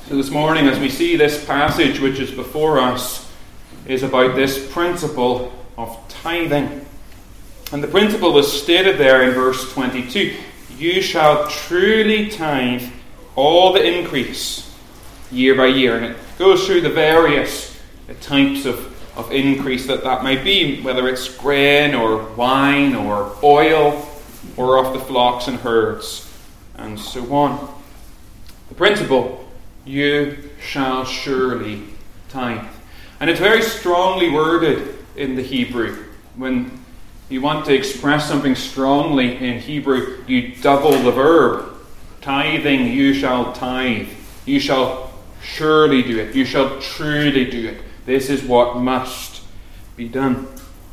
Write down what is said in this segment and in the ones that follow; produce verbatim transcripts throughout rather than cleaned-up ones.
So this morning, as we see this passage which is before us, is about this principle of tithing. And the principle was stated there in verse twenty-two. You shall truly tithe all the increase year by year. And it goes through the various types of, of increase that that might be, whether it's grain or wine or oil or of the flocks and herds and so on. The principle, you shall surely tithe. And it's very strongly worded in the Hebrew. When you want to express something strongly in Hebrew, you double the verb. Tithing, you shall tithe. You shall surely do it. You shall truly do it. This is what must be done.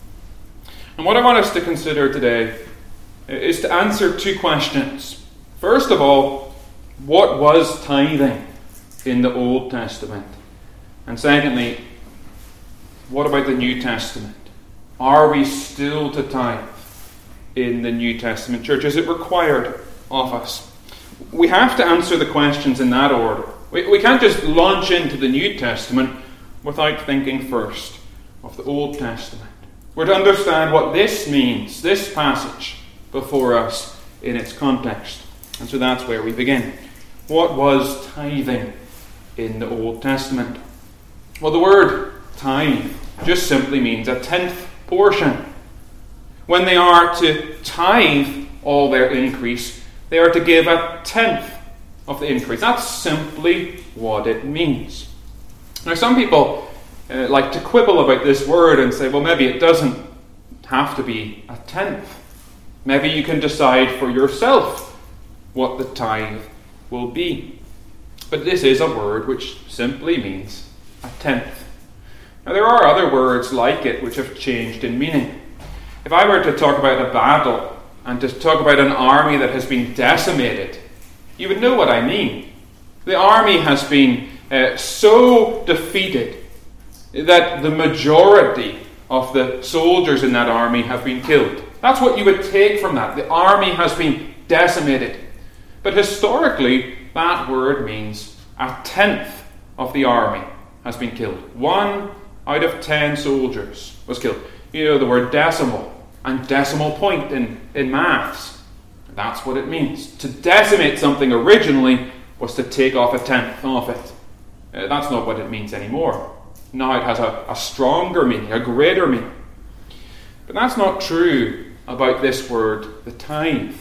And what I want us to consider today is to answer two questions. First of all, what was tithing in the Old Testament? And secondly, what about the New Testament? Are we still to tithe in the New Testament church? Is it required of us? We have to answer the questions in that order. We, we can't just launch into the New Testament without thinking first of the Old Testament. We're to understand what this means, this passage before us in its context. And so that's where we begin. What was tithing in the Old Testament? Well, the word tithe just simply means a tenth portion. When they are to tithe all their increase, they are to give a tenth of the increase. That's simply what it means. Now, some people uh, like to quibble about this word and say, well, maybe it doesn't have to be a tenth. Maybe you can decide for yourself what the tithe will be. But this is a word which simply means a tenth. Now, there are other words like it which have changed in meaning. If I were to talk about a battle and to talk about an army that has been decimated, you would know what I mean. The army has been uh, so defeated that the majority of the soldiers in that army have been killed. That's what you would take from that. The army has been decimated. But historically, that word means a tenth of the army has been killed. One out of ten soldiers was killed. You know the word decimal and decimal point in, in maths. That's what it means. To decimate something originally was to take off a tenth off it. Uh, that's not what it means anymore. Now it has a, a stronger meaning, a greater meaning. But that's not true about this word, the tithe.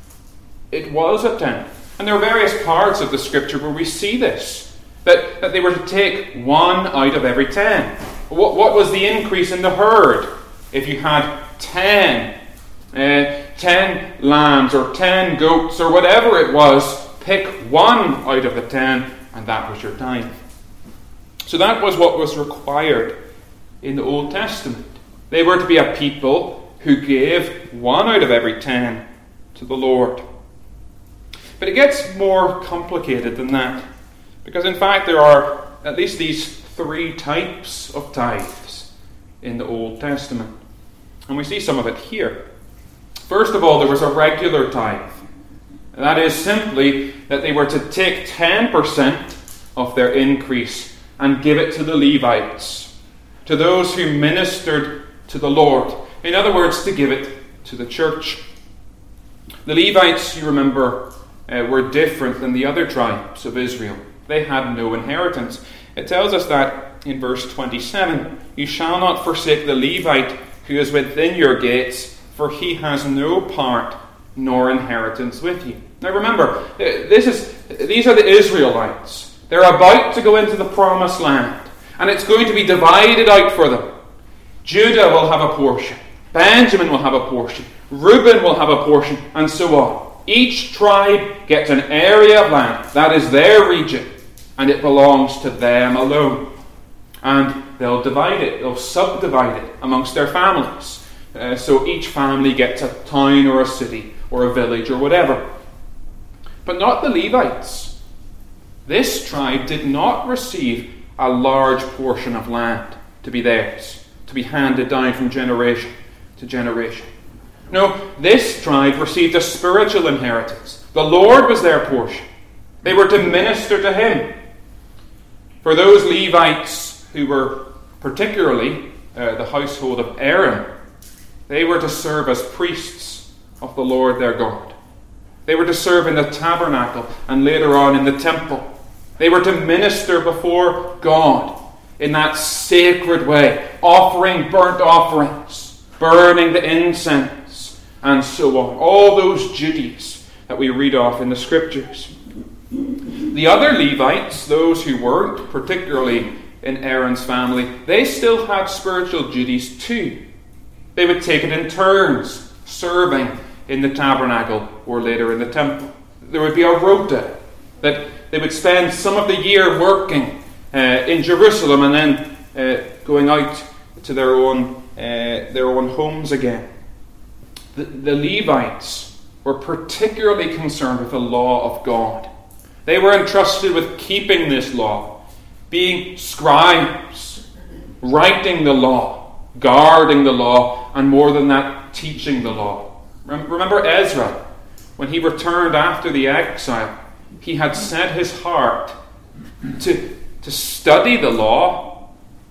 It was a tenth. And there are various parts of the scripture where we see this. That, that they were to take one out of every ten. What, what was the increase in the herd? If you had ten, uh, ten lambs or ten goats or whatever it was, pick one out of the ten and that was your tithe. So that was what was required in the Old Testament. They were to be a people who gave one out of every ten to the Lord. But it gets more complicated than that. Because in fact there are at least these three types of tithes in the Old Testament. And we see some of it here. First of all, there was a regular tithe. That is simply that they were to take ten percent of their increase and give it to the Levites, to those who ministered to the Lord. In other words, to give it to the church. The Levites, you remember, uh, were different than the other tribes of Israel. They had no inheritance. It tells us that in verse twenty-seven, you shall not forsake the Levite who is within your gates, for he has no part nor inheritance with you. Now remember, this is these are the Israelites. They're about to go into the promised land, and it's going to be divided out for them. Judah will have a portion, Benjamin will have a portion, Reuben will have a portion, and so on. Each tribe gets an area of land. That is their region, and it belongs to them alone. And they'll divide it, they'll subdivide it amongst their families. Uh, so each family gets a town or a city or a village or whatever. But not the Levites. This tribe did not receive a large portion of land to be theirs, to be handed down from generation to generation. No, this tribe received a spiritual inheritance. The Lord was their portion. They were to minister to Him. For those Levites who were particularly uh, the household of Aaron, they were to serve as priests of the Lord their God. They were to serve in the tabernacle and later on in the temple. They were to minister before God in that sacred way, offering burnt offerings, burning the incense, and so on. All those duties that we read off in the Scriptures. The other Levites, those who weren't particularly in Aaron's family, they still had spiritual duties too. They would take it in turns, serving in the tabernacle or later in the temple. There would be a rota that they would spend some of the year working uh, in Jerusalem and then uh, going out to their own uh, their own homes again. The, the Levites were particularly concerned with the law of God. They were entrusted with keeping this law, being scribes, writing the law, guarding the law, and more than that, teaching the law. Remember Ezra, when he returned after the exile, he had set his heart to, to study the law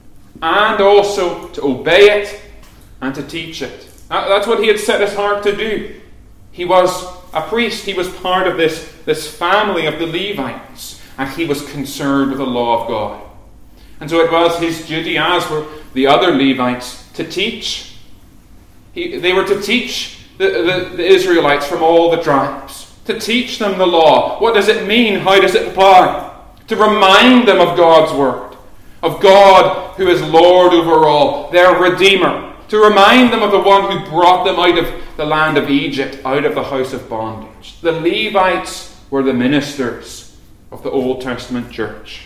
and also to obey it and to teach it. That's what he had set his heart to do. He was a priest. He was part of this, this family of the Levites, and he was concerned with the law of God. And so it was his duty, as were the other Levites, to teach. He, they were to teach the, the, the Israelites from all the tribes, to teach them the law. What does it mean? How does it apply? To remind them of God's word, of God who is Lord over all, their Redeemer. To remind them of the one who brought them out of the land of Egypt, out of the house of bondage. The Levites were the ministers of the Old Testament church.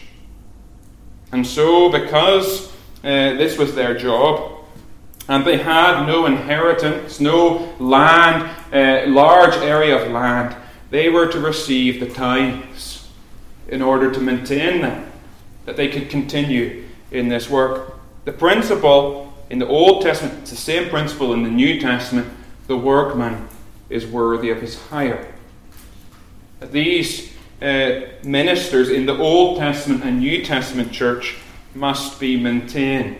And so, because uh, this was their job, and they had no inheritance, no land, uh, large area of land, they were to receive the tithes in order to maintain them, that they could continue in this work. The principle in the Old Testament, it's the same principle in the New Testament. The workman is worthy of his hire. These uh, ministers in the Old Testament and New Testament church must be maintained.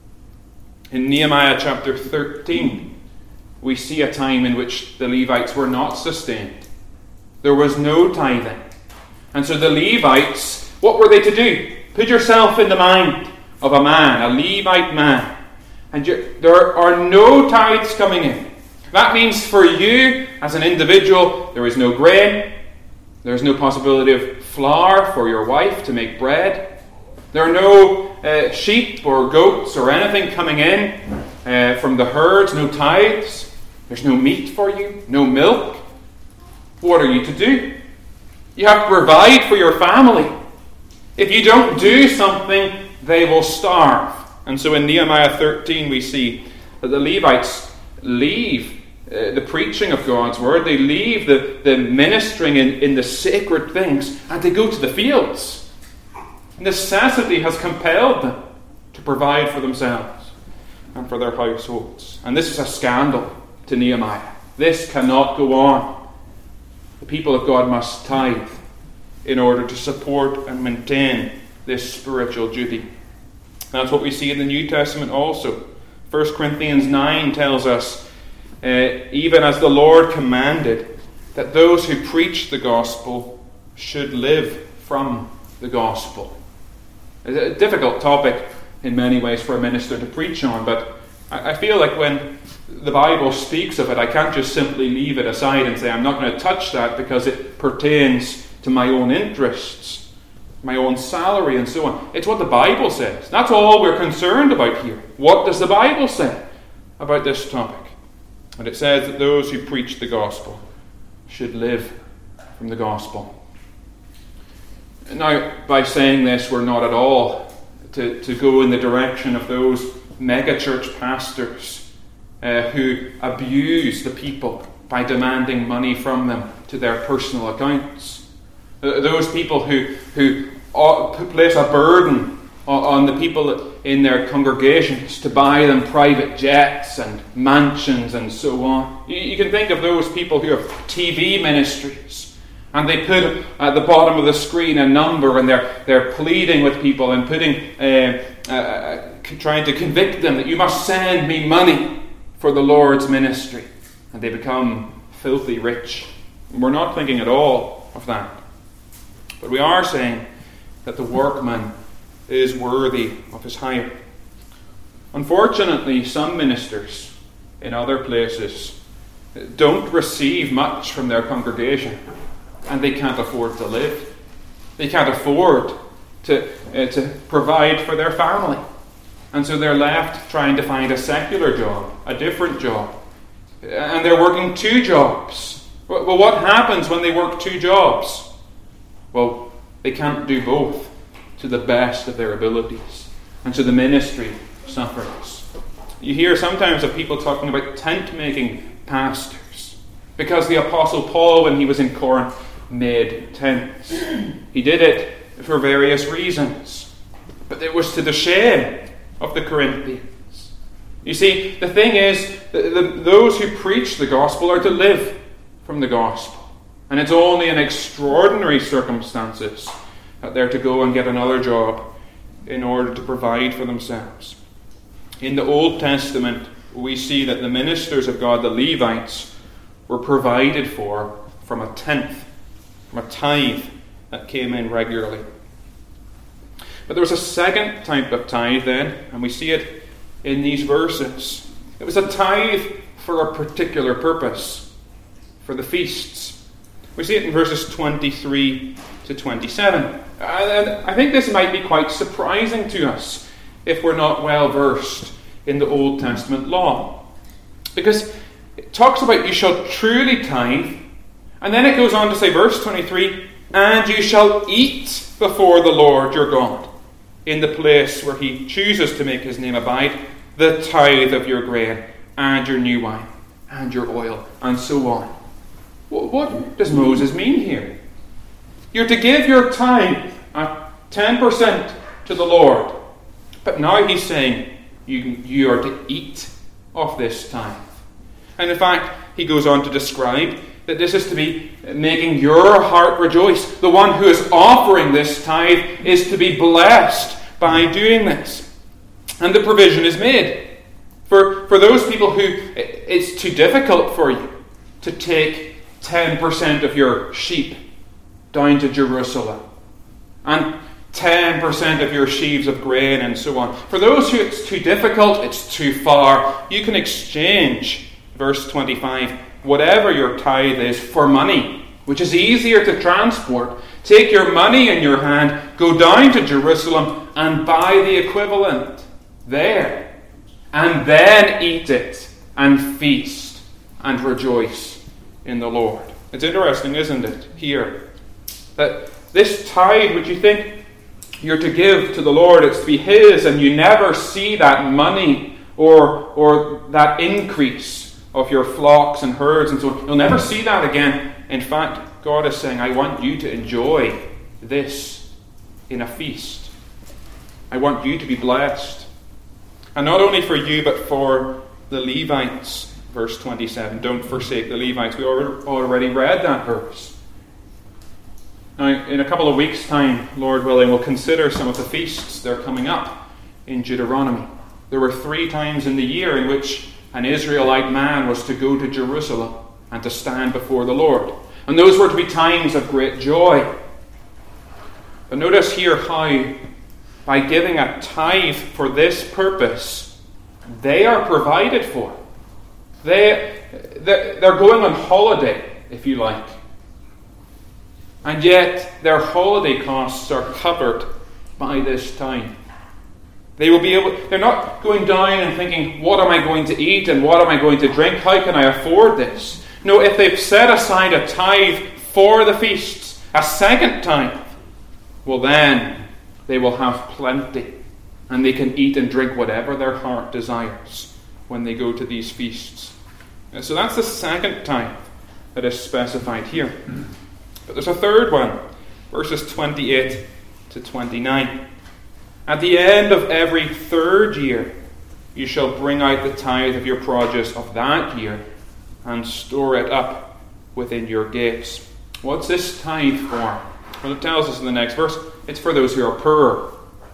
In Nehemiah chapter thirteen, we see a time in which the Levites were not sustained. There was no tithing. And so the Levites, what were they to do? Put yourself in the mind of a man, a Levite man. And you, there are no tithes coming in. That means for you as an individual, there is no grain. There is no possibility of flour for your wife to make bread. There are no uh, sheep or goats or anything coming in uh, from the herds, no tithes. There's no meat for you, no milk. What are you to do? You have to provide for your family. If you don't do something, they will starve. And so in Nehemiah thirteen we see that the Levites leave uh, the preaching of God's word. They leave the, the ministering in, in the sacred things, and they go to the fields. Necessity has compelled them to provide for themselves and for their households. And this is a scandal to Nehemiah. This cannot go on. The people of God must tithe in order to support and maintain this spiritual duty. That's what we see in the New Testament also. First Corinthians nine tells us, uh, even as the Lord commanded, that those who preach the gospel should live from the gospel. It's a difficult topic in many ways for a minister to preach on, but I, I feel like when the Bible speaks of it, I can't just simply leave it aside and say, I'm not going to touch that because it pertains to my own interests, my own salary, and so on. It's what the Bible says. That's all we're concerned about here. What does the Bible say about this topic? And it says that those who preach the gospel should live from the gospel. Now, by saying this, we're not at all to, to go in the direction of those megachurch pastors uh, who abuse the people by demanding money from them to their personal accounts. Uh, those people who, who place a burden on the people in their congregations to buy them private jets and mansions and so on. You can think of those people who have T V ministries And they put at the bottom of the screen a number, and they're, they're pleading with people and putting, uh, uh, trying to convict them that you must send me money for the Lord's ministry. And they become filthy rich. We're not thinking at all of that. But we are saying that the workman is worthy of his hire. Unfortunately, some ministers in other places don't receive much from their congregation, and they can't afford to live. They can't afford to, uh, to provide for their family. And so they're left trying to find a secular job, a different job. And they're working two jobs. Well, what happens when they work two jobs? Well, they can't do both to the best of their abilities. And so the ministry suffers. You hear sometimes of people talking about tent-making pastors, because the Apostle Paul, when he was in Corinth, made tents. He did it for various reasons, but it was to the shame of the Corinthians. You see, the thing is, the, the, those who preach the gospel are to live from the gospel, and it's only in extraordinary circumstances that they're to go and get another job in order to provide for themselves. In the Old Testament, we see that the ministers of God, the Levites, were provided for from a tenth, from a tithe that came in regularly. But there was a second type of tithe then, and we see it in these verses. It was a tithe for a particular purpose, for the feasts. We see it in verses twenty-three to twenty-seven. And I think this might be quite surprising to us if we're not well versed in the Old Testament law. Because it talks about you shall truly tithe, and then it goes on to say, verse twenty-three, and you shall eat before the Lord your God in the place where he chooses to make his name abide, the tithe of your grain and your new wine and your oil, and so on. What does Moses mean here? You're to give your tithe at ten percent to the Lord. But now he's saying you, you are to eat of this tithe. And in fact, he goes on to describe that this is to be making your heart rejoice. The one who is offering this tithe is to be blessed by doing this. And the provision is made. For, for those people who it's too difficult for you to take ten percent of your sheep down to Jerusalem, and ten percent of your sheaves of grain, and so on. For those who it's too difficult, it's too far, you can exchange, verse twenty-five, whatever your tithe is for money, which is easier to transport. Take your money in your hand, go down to Jerusalem, and buy the equivalent there, and then eat it, and feast, and rejoice in the Lord. It's interesting, isn't it, here, that this tithe, which you think you're to give to the Lord, it's to be his, and you never see that money or or that increase of your flocks and herds and so on. You'll never see that again. In fact, God is saying, I want you to enjoy this in a feast. I want you to be blessed. And not only for you, but for the Levites. Verse twenty-seven, don't forsake the Levites. We already read that verse. Now, in a couple of weeks' time, Lord willing, we'll consider some of the feasts that are coming up in Deuteronomy. There were three times in the year in which an Israelite man was to go to Jerusalem and to stand before the Lord. And those were to be times of great joy. But notice here how, by giving a tithe for this purpose, they are provided for. They, they're going on holiday, if you like. And yet their holiday costs are covered by this tithe. They will be able, they're not going down and thinking, what am I going to eat and what am I going to drink? How can I afford this? No, if they've set aside a tithe for the feasts, a second tithe, well then they will have plenty. And they can eat and drink whatever their heart desires when they go to these feasts. And so that's the second tithe that is specified here. But there's a third one, verses twenty-eight to twenty-nine. At the end of every third year, you shall bring out the tithe of your produce of that year and store it up within your gates. What's this tithe for? Well, it tells us in the next verse, it's for those who are poor.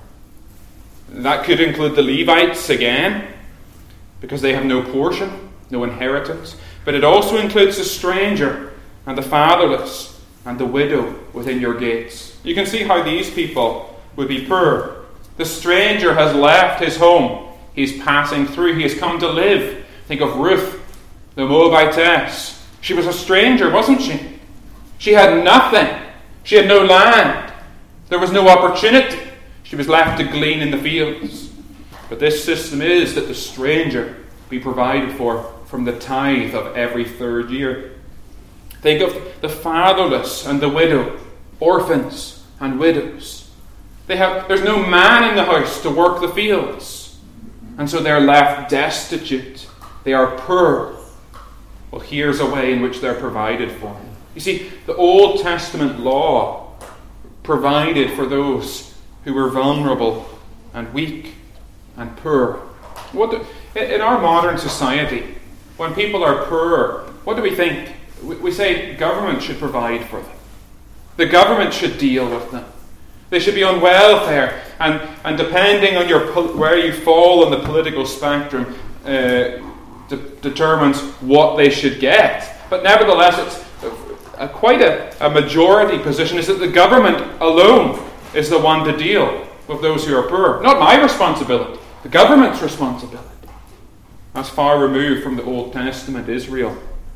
That could include the Levites again, because they have no portion, no inheritance. But it also includes the stranger and the fatherless and the widow within your gates. You can see how these people would be poor. The stranger has left his home. He's passing through. He has come to live. Think of Ruth, the Moabitess. She was a stranger, wasn't she? She had nothing. She had no land. There was no opportunity. She was left to glean in the fields. But this system is that the stranger be provided for from the tithe of every third year. Think of the fatherless and the widow, orphans and widows. They have, there's no man in the house to work the fields. And so they're left destitute. They are poor. Well, here's a way in which they're provided for. You see, the Old Testament law provided for those who were vulnerable and weak and poor. What do, in our modern society, when people are poor, what do we think? We, we say government should provide for them. The government should deal with them. They should be on welfare, and, and depending on your where you fall on the political spectrum, uh, de- determines what they should get. But nevertheless, it's a, a, quite a, a majority position is that the government alone is the one to deal with those who are poor. Not my responsibility, the government's responsibility. That's far removed from the Old Testament Israel,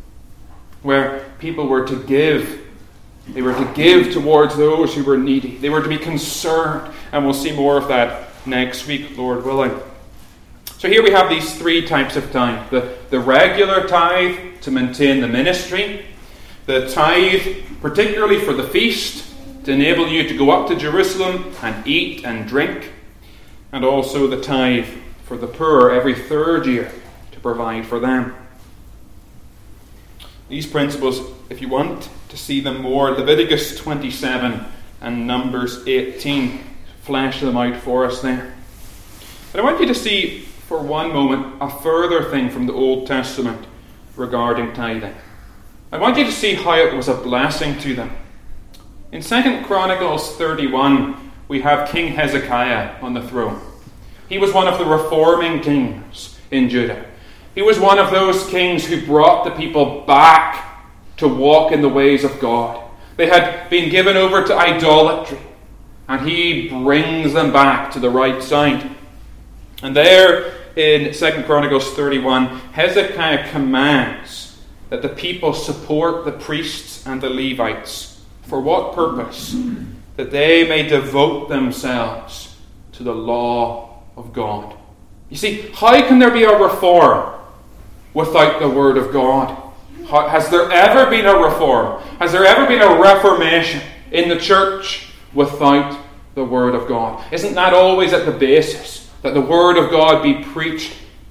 where people were to give. They were to give towards those who were needy. They were to be concerned. And we'll see more of that next week, Lord willing. So here we have these three types of tithe. The, the regular tithe to maintain the ministry. The tithe, particularly for the feast, to enable you to go up to Jerusalem and eat and drink. And also the tithe for the poor every third year to provide for them. These principles, if you want to see them more, Leviticus twenty-seven and Numbers eighteen flesh them out for us there. But I want you to see for one moment a further thing from the Old Testament regarding tithing. I want you to see how it was a blessing to them. In Second Chronicles thirty-one, we have King Hezekiah on the throne. He was one of the reforming kings in Judah. He was one of those kings who brought the people back to walk in the ways of God. They had been given over to idolatry, and he brings them back to the right side. And there in Second Chronicles thirty-one, Hezekiah commands that the people support the priests and the Levites. For what purpose? That they may devote themselves to the law of God. You see, how can there be a reform without the Word of God? Has there ever been a reform? Has there ever been a reformation in the church without the Word of God? Isn't that always at the basis? That the Word of God be preached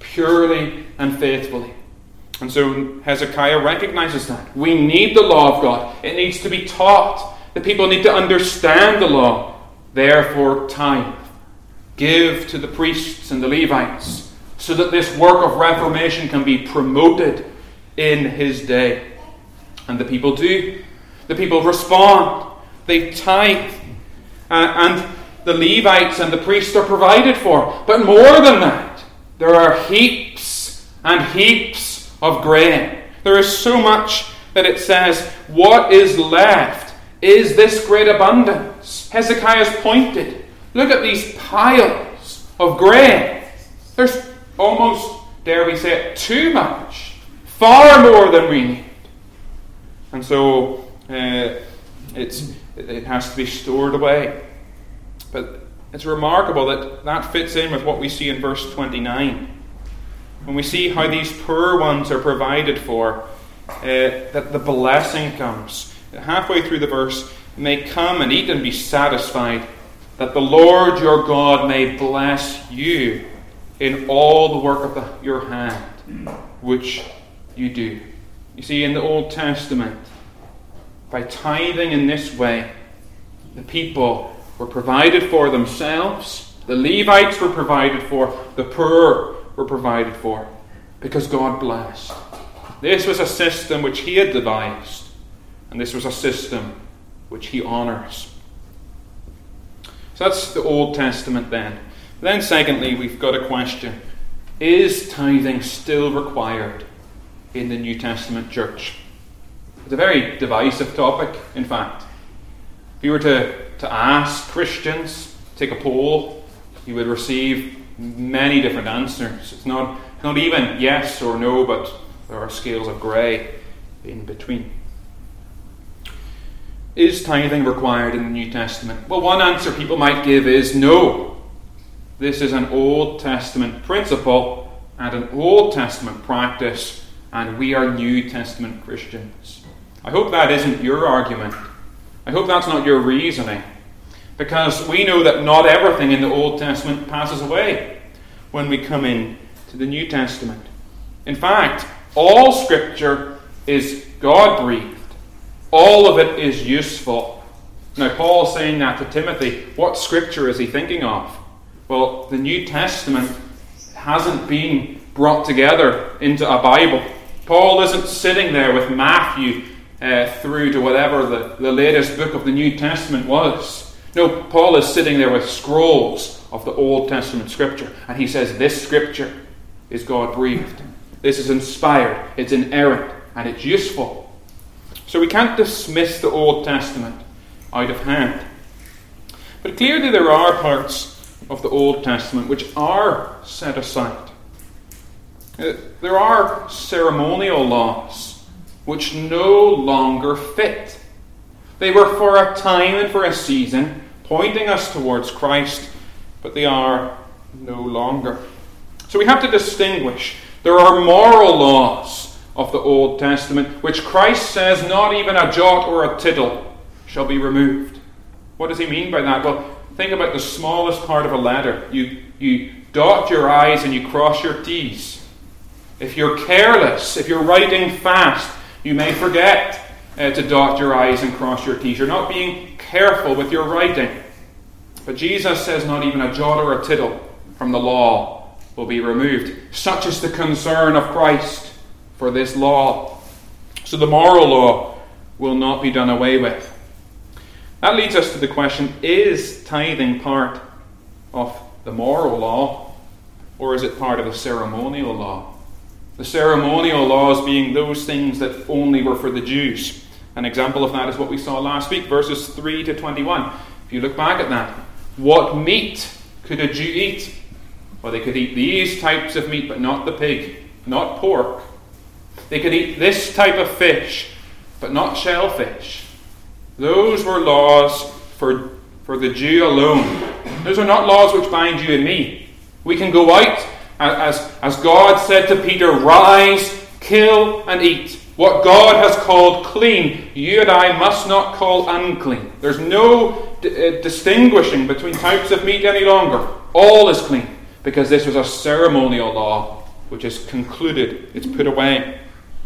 purely and faithfully. And so Hezekiah recognizes that. We need the law of God. It needs to be taught. The people need to understand the law. Therefore, tithe. Give to the priests and the Levites, so that this work of reformation can be promoted in his day. And the people do. The people respond. They tithe. Uh, and the Levites and the priests are provided for. But more than that, there are heaps and heaps of grain. There is so much that it says, what is left is this great abundance. Hezekiah's pointed. Look at these piles of grain. There's almost, dare we say it, too much. Far more than we need. And so uh, it's it has to be stored away. But it's remarkable that that fits in with what we see in verse twenty-nine. When we see how these poor ones are provided for, uh, that the blessing comes. Halfway through the verse, may come and eat and be satisfied, that the Lord your God may bless you in all the work of the, your hand, which you do. You see, in the Old Testament, by tithing in this way, the people were provided for themselves, the Levites were provided for, the poor were provided for, because God blessed. This was a system which he had devised, And this was a system which he honours. So that's the Old Testament then. Then secondly, we've got a question. Is tithing still required in the New Testament church? It's a very divisive topic, in fact. If you were to, to ask Christians, take a poll, you would receive many different answers. It's not, not even yes or no, but there are scales of grey in between. Is tithing required in the New Testament? Well, one answer people might give is no. This is an Old Testament principle and an Old Testament practice, and we are New Testament Christians. I hope that isn't your argument. I hope that's not your reasoning, because we know that not everything in the Old Testament passes away when we come in to the New Testament. In fact, all Scripture is God-breathed. All of it is useful. Now, Paul's saying that to Timothy. What Scripture is he thinking of? Well, the New Testament hasn't been brought together into a Bible. Paul isn't sitting there with Matthew uh, through to whatever the, the latest book of the New Testament was. No, Paul is sitting there with scrolls of the Old Testament Scripture. And he says this Scripture is God-breathed. This is inspired, it's inerrant, and it's useful. So we can't dismiss the Old Testament out of hand. But clearly there are parts of the Old Testament which are set aside. Uh, there are ceremonial laws which no longer fit. They were for a time and for a season, pointing us towards Christ, but they are no longer. So we have to distinguish. There are moral laws of the Old Testament, which Christ says not even a jot or a tittle shall be removed. What does he mean by that? Well, think about the smallest part of a letter. You, you dot your I's and you cross your T's. If you're careless, if you're writing fast, you may forget uh, to dot your I's and cross your T's. You're not being careful with your writing. But Jesus says not even a jot or a tittle from the law will be removed. Such is the concern of Christ for this law. So the moral law will not be done away with. That leads us to the question, is tithing part of the moral law, or is it part of the ceremonial law? The ceremonial laws being those things that only were for the Jews. An example of that is what we saw last week, verses three to twenty-one. If you look back at that, what meat could a Jew eat? Well, they could eat these types of meat, but not the pig, not pork. They could eat this type of fish, but not shellfish. Those were laws for, for the Jew alone. Those are not laws which bind you and me. We can go out, as, as God said to Peter, rise, kill, and eat. What God has called clean, you and I must not call unclean. There's no d- uh, distinguishing between types of meat any longer. All is clean, because this was a ceremonial law which is concluded, it's put away.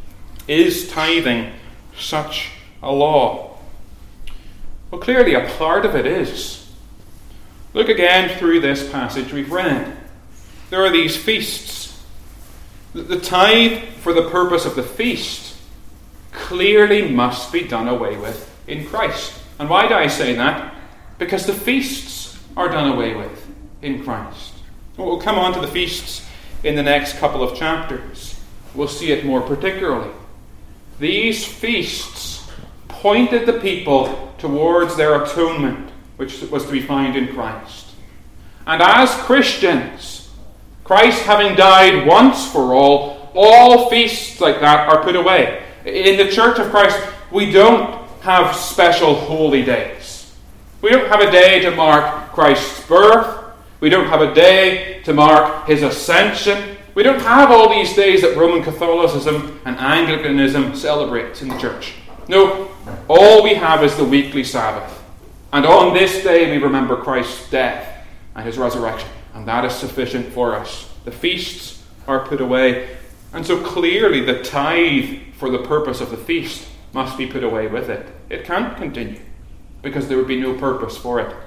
Is tithing such a law? Well, clearly a part of it is. Look again through this passage we've read. There are these feasts. The tithe for the purpose of the feast clearly must be done away with in Christ. And why do I say that? Because the feasts are done away with in Christ. We'll come on to the feasts in the next couple of chapters. We'll see it more particularly. These feasts pointed the people towards their atonement, which was to be found in Christ. And as Christians, Christ having died once for all, all feasts like that are put away. In the Church of Christ, we don't have special holy days. We don't have a day to mark Christ's birth. We don't have a day to mark his ascension. We don't have all these days that Roman Catholicism and Anglicanism celebrates in the church. No, all we have is the weekly Sabbath. And on this day we remember Christ's death and his resurrection. And that is sufficient for us. The feasts are put away. And so clearly the tithe for the purpose of the feast must be put away with it. It can't continue, because there would be no purpose for it.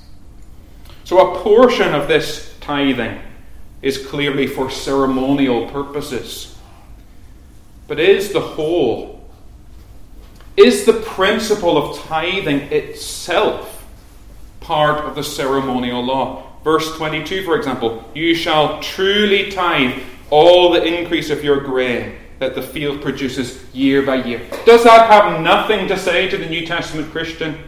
So a portion of this tithing is clearly for ceremonial purposes. But is the whole, Is the principle of tithing itself part of the ceremonial law? Verse twenty-two, for example, you shall truly tithe all the increase of your grain that the field produces year by year. Does that have nothing to say to the New Testament Christian?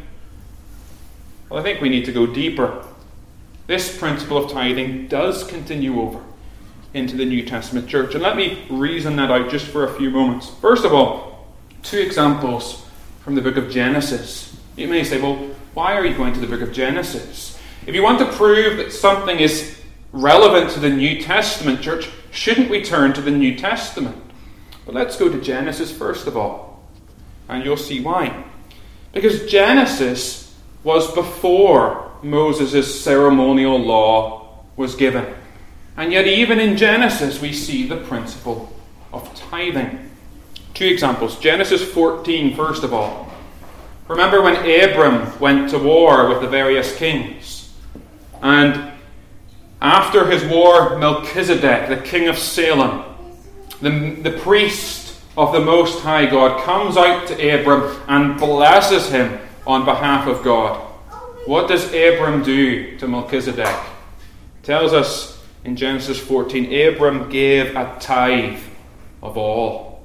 Well, I think we need to go deeper. This principle of tithing does continue over into the New Testament church. And let me reason that out just for a few moments. First of all, two examples from the book of Genesis. You may say, well, why are you going to the book of Genesis? If you want to prove that something is relevant to the New Testament church, shouldn't we turn to the New Testament? But let's go to Genesis first of all, and you'll see why. Because Genesis was before Moses' ceremonial law was given. And yet even in Genesis we see the principle of tithing. Two examples. Genesis fourteen, first of all. Remember when Abram went to war with the various kings? And after his war, Melchizedek, the king of Salem, the, the priest of the Most High God, comes out to Abram and blesses him on behalf of God. What does Abram do to Melchizedek? It tells us in Genesis fourteen, Abram gave a tithe of all.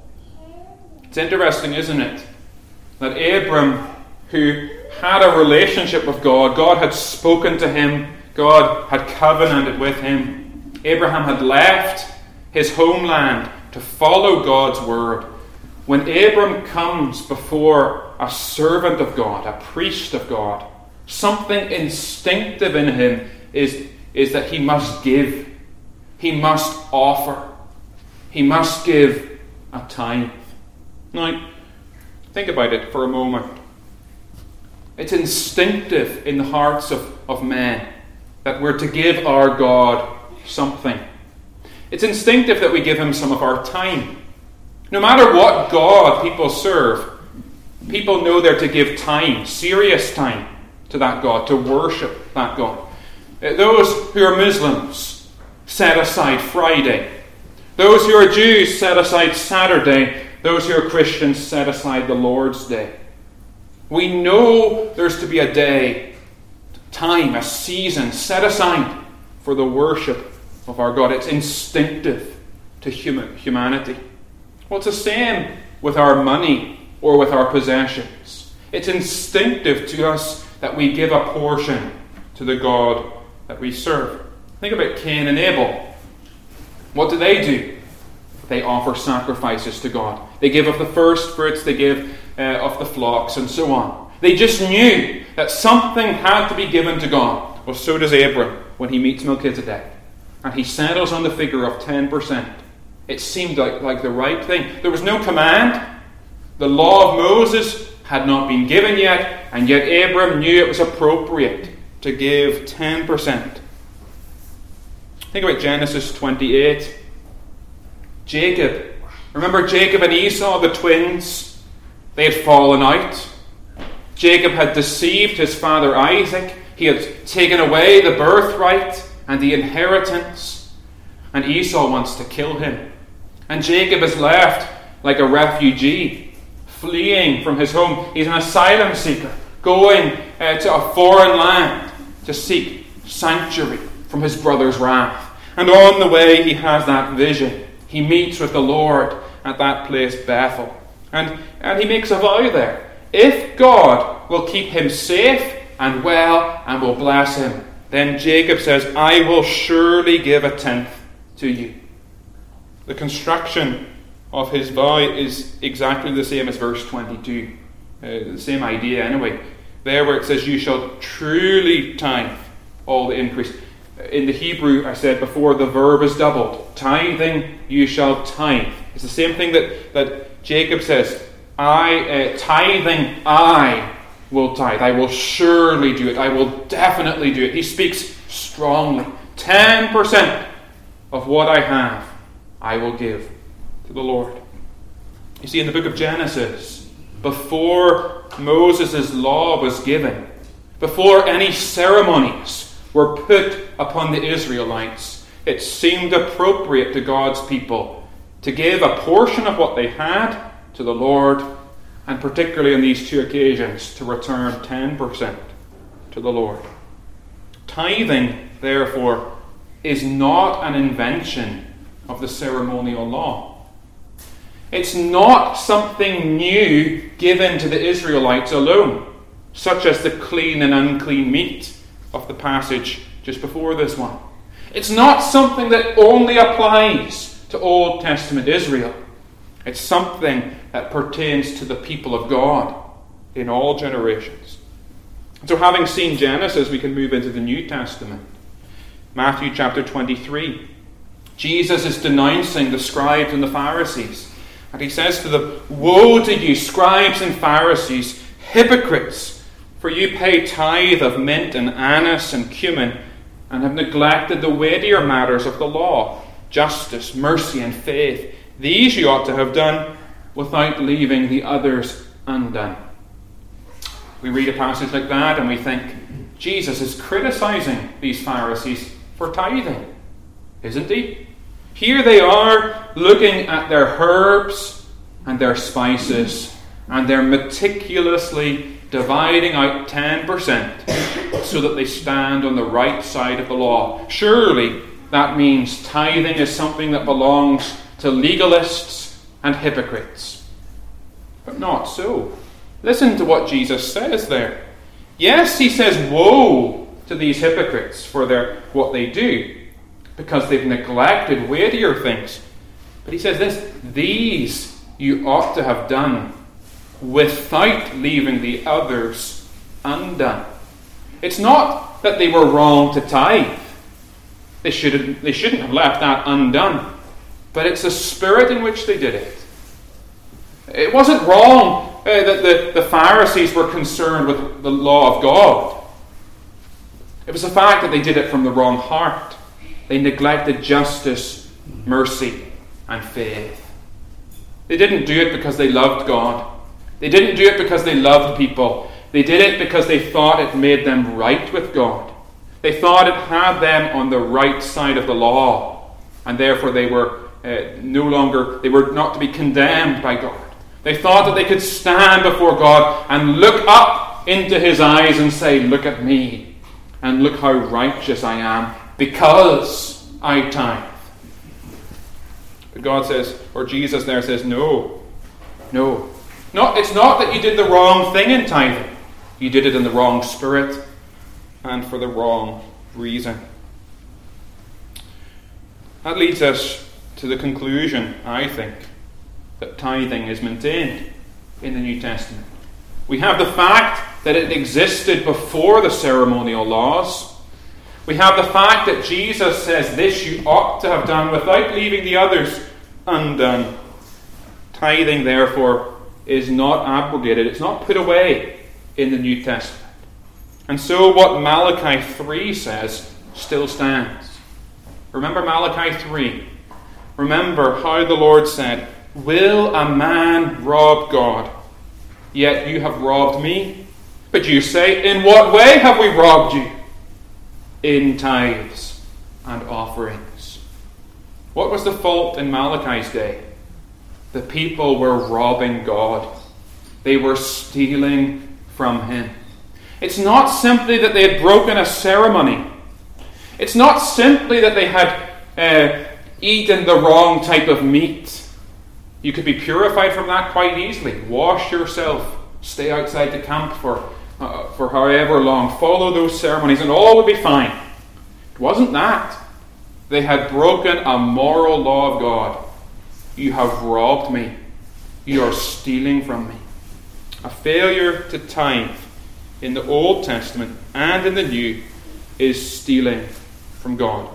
It's interesting, isn't it, that Abram, who had a relationship with God, God had spoken to him, God had covenanted with him. Abraham had left his homeland to follow God's word. When Abram comes before a servant of God, a priest of God, something instinctive in him is, is that he must give. He must offer. He must give a tithe. Now, think about it for a moment. It's instinctive in the hearts of, of men that we're to give our God something. It's instinctive that we give him some of our time. No matter what God people serve, people know they're to give time, serious time, to that God, to worship that God. Those who are Muslims set aside Friday. Those who are Jews set aside Saturday. Those who are Christians set aside the Lord's Day. We know there's to be a day, time, a season set aside for the worship of our God. It's instinctive to human, humanity. Well, it's the same with our money or with our possessions. It's instinctive to us that we give a portion to the God that we serve. Think about Cain and Abel. What do they do? They offer sacrifices to God. They give of the first fruits, they give uh, of the flocks, and so on. They just knew that something had to be given to God. Well, so does Abram when he meets Melchizedek. And he settles on the figure of ten percent. It seemed like, like the right thing. There was no command. The law of Moses had not been given yet, and yet Abram knew it was appropriate to give ten percent. Think about Genesis twenty-eight. Jacob. Remember Jacob and Esau, the twins? They had fallen out. Jacob had deceived his father Isaac. He had taken away the birthright and the inheritance. And Esau wants to kill him. And Jacob is left like a refugee, fleeing from his home. He's an asylum seeker, going uh, to a foreign land to seek sanctuary from his brother's wrath. And on the way he has that vision. He meets with the Lord at that place, Bethel. And, and he makes a vow there. If God will keep him safe and well and will bless him, then Jacob says, I will surely give a tenth to you. The construction of his vow is exactly the same as verse twenty-two. Uh, the same idea anyway. There where it says, you shall truly tithe all the increase. In the Hebrew, I said before, the verb is doubled. Tithing, you shall tithe. It's the same thing that, that Jacob says. I, uh, tithing, I will tithe. I will surely do it. I will definitely do it. He speaks strongly. Ten percent of what I have, I will give to the Lord. You see, in the book of Genesis, before Moses' law was given, before any ceremonies were put upon the Israelites, it seemed appropriate to God's people to give a portion of what they had to the Lord and particularly on these two occasions, to return ten percent to the Lord. Tithing, therefore, is not an invention of the ceremonial law. It's not something new given to the Israelites alone, such as the clean and unclean meat of the passage just before this one. It's not something that only applies to Old Testament Israel. It's something that pertains to the people of God in all generations. So having seen Genesis, we can move into the New Testament. Matthew chapter twenty-three. Jesus is denouncing the scribes and the Pharisees. And he says to them, "Woe to you, scribes and Pharisees, hypocrites! For you pay tithe of mint and anise and cumin, and have neglected the weightier matters of the law, justice, mercy, and faith. These you ought to have done without leaving the others undone." We read a passage like that and we think, Jesus is criticizing these Pharisees for tithing, isn't he? Here they are looking at their herbs and their spices, and they're meticulously dividing out ten percent so that they stand on the right side of the law. Surely that means tithing is something that belongs to legalists and hypocrites. But not so. Listen to what Jesus says there. Yes, he says, woe to these hypocrites for their what they do, because they've neglected weightier things. But he says this, these you ought to have done without leaving the others undone. It's not that they were wrong to tithe. They shouldn't, they shouldn't have left that undone. But it's the spirit in which they did it. It wasn't wrong uh, that the, the Pharisees were concerned with the law of God. It was the fact that they did it from the wrong heart. They neglected justice, mercy, and faith. They didn't do it because they loved God. They didn't do it because they loved people. They did it because they thought it made them right with God. They thought it had them on the right side of the law, and therefore they were uh, no longer, they were not to be condemned by God. They thought that they could stand before God and look up into his eyes and say, look at me, and look how righteous I am, because I tithe. But God says, or Jesus there says, no, no. No, it's not that you did the wrong thing in tithing. You did it in the wrong spirit and for the wrong reason. That leads us to the conclusion, I think, that tithing is maintained in the New Testament. We have the fact that it existed before the ceremonial laws. We have the fact that Jesus says this you ought to have done without leaving the others undone. Tithing, therefore, is not abrogated. It's not put away in the New Testament. And so what Malachi three says still stands. Remember Malachi three. Remember how the Lord said, will a man rob God? Yet you have robbed me. But you say, in what way have we robbed you? In tithes and offerings. What was the fault in Malachi's day? The people were robbing God. They were stealing from him. It's not simply that they had broken a ceremony. It's not simply that they had uh, eaten the wrong type of meat. You could be purified from that quite easily. Wash yourself. Stay outside the camp for, uh, for however long. Follow those ceremonies and all would be fine. It wasn't that. They had broken a moral law of God. You have robbed me. You are stealing from me. A failure to tithe in the Old Testament and in the New is stealing from God.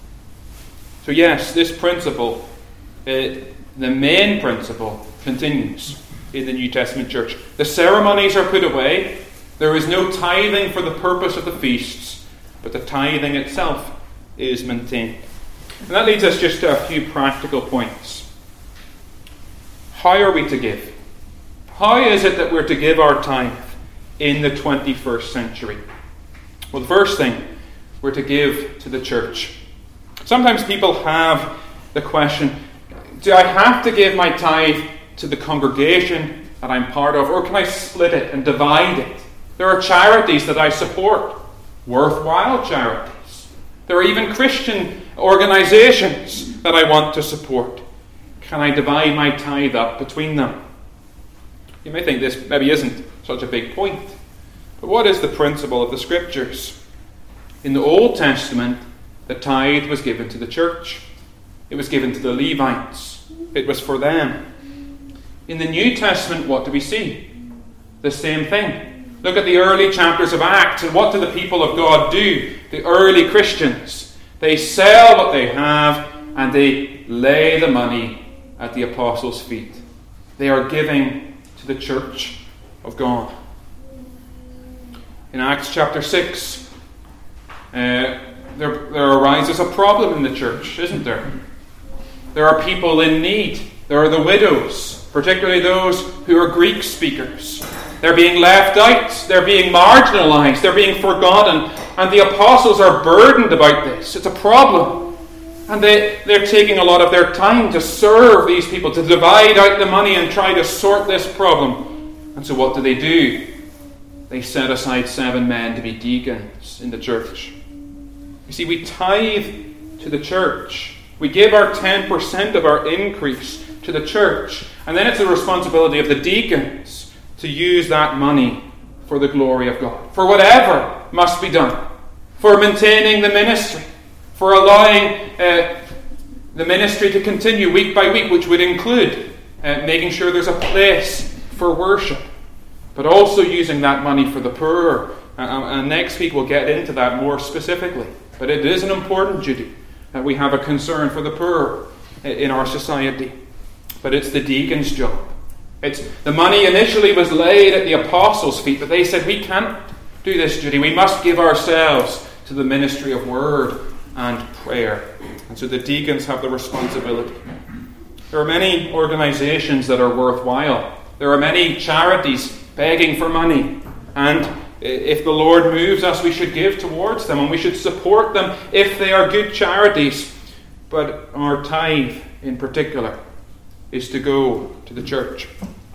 So yes, this principle, uh, the main principle, continues in the New Testament church. The ceremonies are put away. There is no tithing for the purpose of the feasts, but the tithing itself is maintained. And that leads us just to a few practical points. How are we to give? How is it that we're to give our tithe in the twenty-first century? Well, the first thing, we're to give to the church. Sometimes people have the question, do I have to give my tithe to the congregation that I'm part of, or can I split it and divide it? There are charities that I support, worthwhile charities. There are even Christian organizations that I want to support. Can I divide my tithe up between them? You may think this maybe isn't such a big point, but what is the principle of the Scriptures? In the Old Testament, the tithe was given to the church. It was given to the Levites. It was for them. In the New Testament, what do we see? The same thing. Look at the early chapters of Acts, and what do the people of God do? The early Christians. They sell what they have, and they lay the money at the apostles' feet. They are giving to the church of God. In Acts chapter six, uh, there, there arises a problem in the church, isn't there? There are people in need. There are the widows, particularly those who are Greek speakers. They're being left out. They're being marginalized. They're being forgotten. And the apostles are burdened about this. It's a problem. And they, they're taking a lot of their time to serve these people, to divide out the money and try to sort this problem. And so what do they do? They set aside seven men to be deacons in the church. You see, we tithe to the church. We give our ten percent of our increase to the church. And then it's the responsibility of the deacons to use that money for the glory of God. For whatever must be done. For maintaining the ministry. For allowing uh, the ministry to continue week by week, which would include uh, making sure there's a place for worship. But also using that money for the poor. Uh, and next week we'll get into that more specifically. But it is an important duty that we have a concern for the poor in our society. But it's the deacon's job. It's the money initially was laid at the apostles' feet, but they said, we can't do this duty. We must give ourselves to the ministry of word and prayer. And so the deacons have the responsibility. There are many organizations that are worthwhile. There are many charities begging for money. And if the Lord moves us, we should give towards them, and we should support them if they are good charities. But our tithe in particular is to go to the church.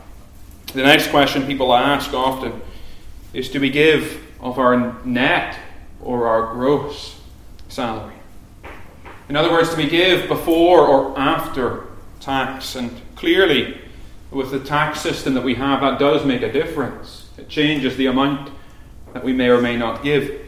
The next question people ask often is, do we give of our net or our gross salary? In other words, do we give before or after tax? And clearly, with the tax system that we have, that does make a difference. It changes the amount that we may or may not give.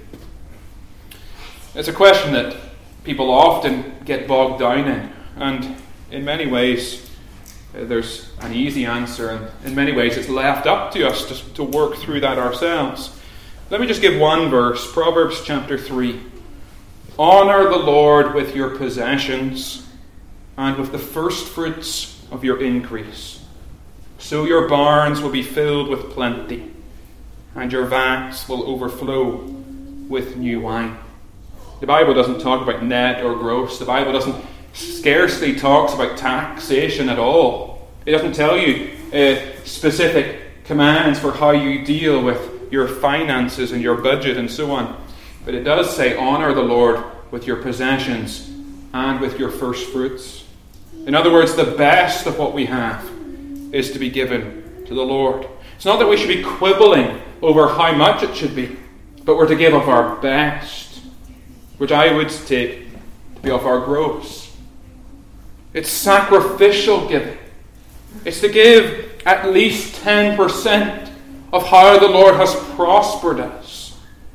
It's a question that people often get bogged down in, and in many ways uh, there's an easy answer, and in many ways it's left up to us to, to work through that ourselves. Let me just give one verse, Proverbs chapter three. Honour the Lord with your possessions and with the first fruits of your increase. So your barns will be filled with plenty, and your vats will overflow with new wine. The Bible doesn't talk about net or gross. The Bible doesn't scarcely talks about taxation at all. It doesn't tell you uh, specific commands for how you deal with your finances and your budget and so on. But it does say, honour the Lord with your possessions and with your first fruits. In other words, the best of what we have is to be given to the Lord. It's not that we should be quibbling over how much it should be, but we're to give of our best, which I would take to be of our gross. It's sacrificial giving. It's to give at least ten percent of how the Lord has prospered us.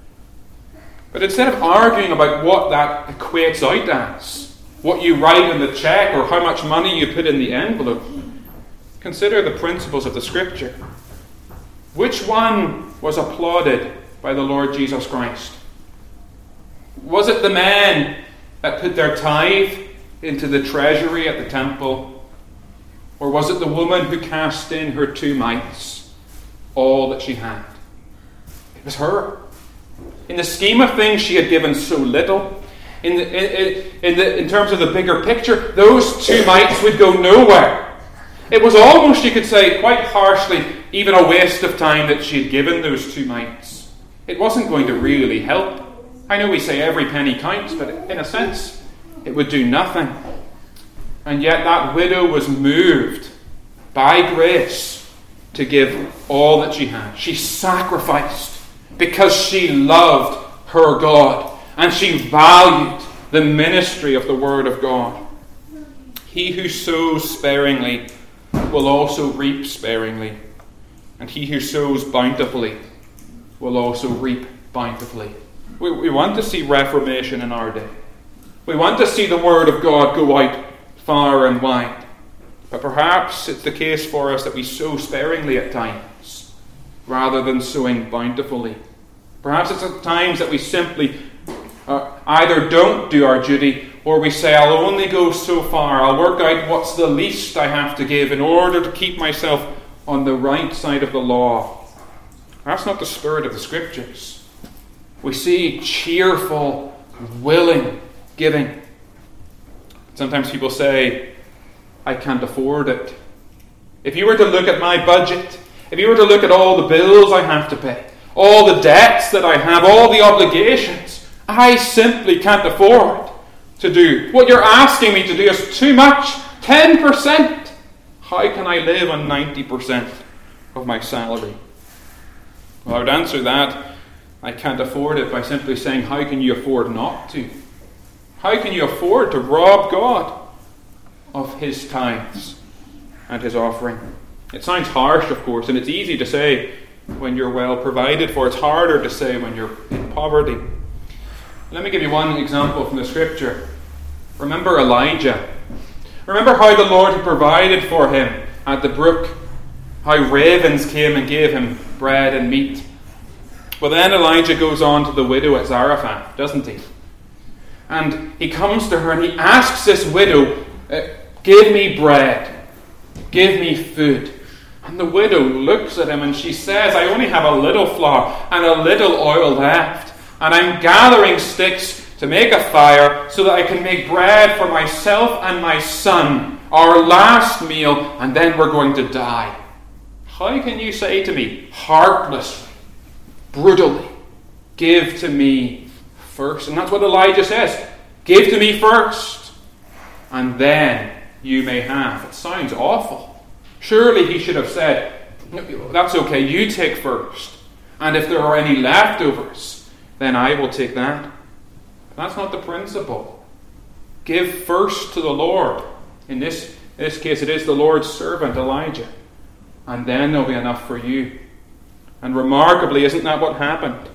But instead of arguing about what that equates out as, what you write in the check or how much money you put in the envelope, consider the principles of the Scripture. Which one was applauded by the Lord Jesus Christ? Was it the men that put their tithe into the treasury at the temple? Or was it the woman who cast in her two mites, all that she had? It was her. In the scheme of things, she had given so little. In, the, in, in, the, in terms of the bigger picture, those two mites would go nowhere. It was almost, you could say, quite harshly, even a waste of time that she had given those two mites. It wasn't going to really help. I know we say every penny counts, but in a sense, it would do nothing. And yet that widow was moved by grace to give all that she had. She sacrificed because she loved her God and she valued the ministry of the Word of God. He who sows sparingly will also reap sparingly, and he who sows bountifully will also reap bountifully. We, we want to see reformation in our day. We want to see the Word of God go out far and wide. But perhaps it's the case for us that we sow sparingly at times rather than sowing bountifully. Perhaps it's at times that we simply uh, either don't do our duty, or we say, I'll only go so far. I'll work out what's the least I have to give in order to keep myself on the right side of the law. That's not the spirit of the Scriptures. We see cheerful, willing giving. Sometimes people say, I can't afford it. If you were to look at my budget, if you were to look at all the bills I have to pay, all the debts that I have, all the obligations, I simply can't afford to do. What you're asking me to do is too much. ten percent. How can I live on ninety percent of my salary? Well, I would answer that I can't afford it by simply saying, how can you afford not to? How can you afford to rob God of his tithes and his offering? It sounds harsh, of course, and it's easy to say when you're well provided for. It's harder to say when you're in poverty. Let me give you one example from the Scripture. Remember Elijah. Remember how the Lord had provided for him at the brook, how ravens came and gave him bread and meat. Well, then Elijah goes on to the widow at Zarephath, doesn't he? And he comes to her and he asks this widow, give me bread, give me food. And the widow looks at him and she says, I only have a little flour and a little oil left, and I'm gathering sticks to make a fire so that I can make bread for myself and my son, our last meal, and then we're going to die. How can you say to me, heartlessly, brutally, give to me first? And that's what Elijah says. Give to me first, and then you may have. It sounds awful. Surely he should have said, that's okay, you take first. And if there are any leftovers, then I will take that. That's not the principle. Give first to the Lord. In this, in this case, it is the Lord's servant, Elijah. And then there'll be enough for you. And remarkably, isn't that what happened?